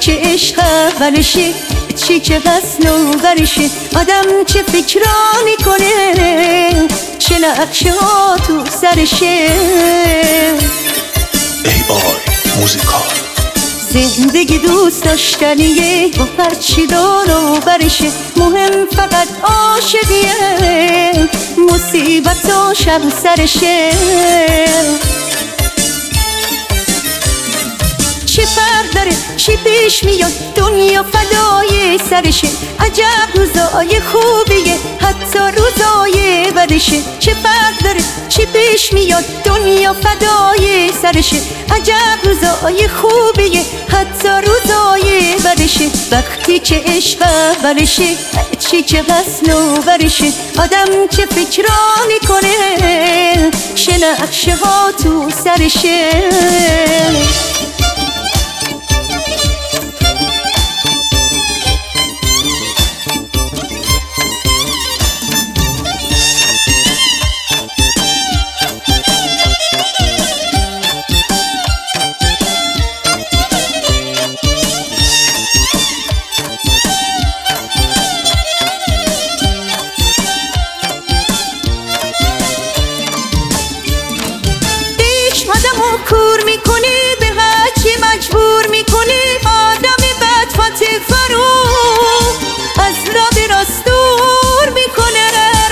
که عشق اولشه، چی که بس نوبرشه، آدم چه فکرا میکنه، چه نقشه ها تو سرشه. ای آی موزیکال. زندگی دوست داشتنیه، با هرچی دار و برشه، مهم فقط عاشقیه، مصیبتاش هم سرشه. چه فرق داره چی پیش میاد، دنیا فدای سرشه، عجب روزای خوبیه حتی روزای بدشه. چه فرق داره چی پیش میاد، دنیا فدای سرشه، عجب روزای خوبیه حتی روزای بدشه. وقتی که عشق اولشه، چی که بس نوبرشه، آدم چه فکرا میکنه، چه نقشه ها تو سرشه. آدمو کور میکنی، به هرچی مجبور میکنی، آدم بدفته فرو از را به راست دور میکنه.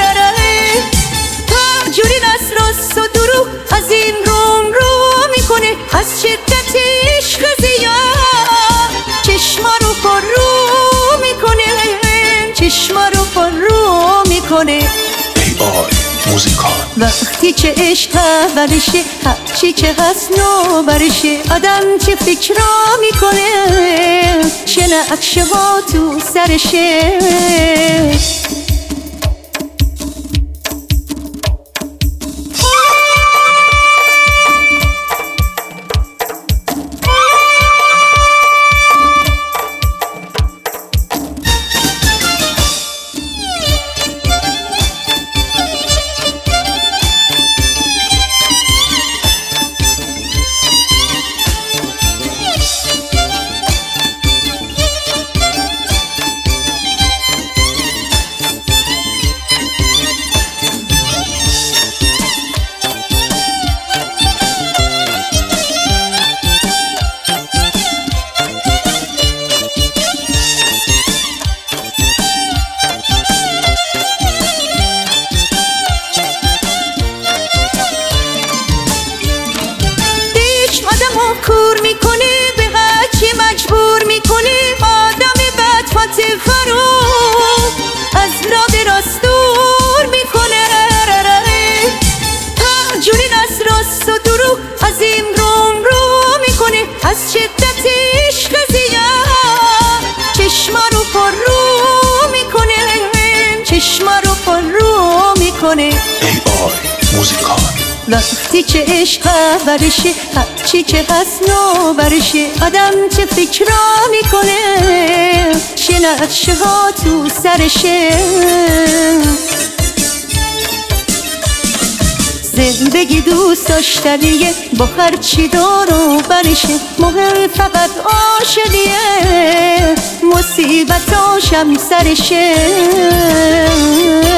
هر جوری از راست و دروغ از این رو میکنه، از شدت عشق زیاد چشما رو پر رو میکنه، چشما رو پر رو میکنه. ای آی موزیکال. وقتی که عشق اولشه، هرچی که هست نوبرشه، آدم چه فکرا میکنه، چه نقشه ها تو سرشه. آدمو کور میکنه، به هرچی مجبور میکنه، آدم بدفته فرو از را به راست دور میکنه. هر جوری از راست و دروغ از این رو میکنه، از شدت عشق زیاد چشما رو پر رو میکنه، چشما رو پر رو میکنه. ای آی موزیکال. وقتی که عشق اولشه، هرچی که هست نوبرشه، آدم چه فکرا میکنه، چه نقشه ها تو سرشه. زندگی دوست داشتنیه، با هرچی دار و برشه، مهم فقط عاشقیه، مصیبتاش هم سرشه.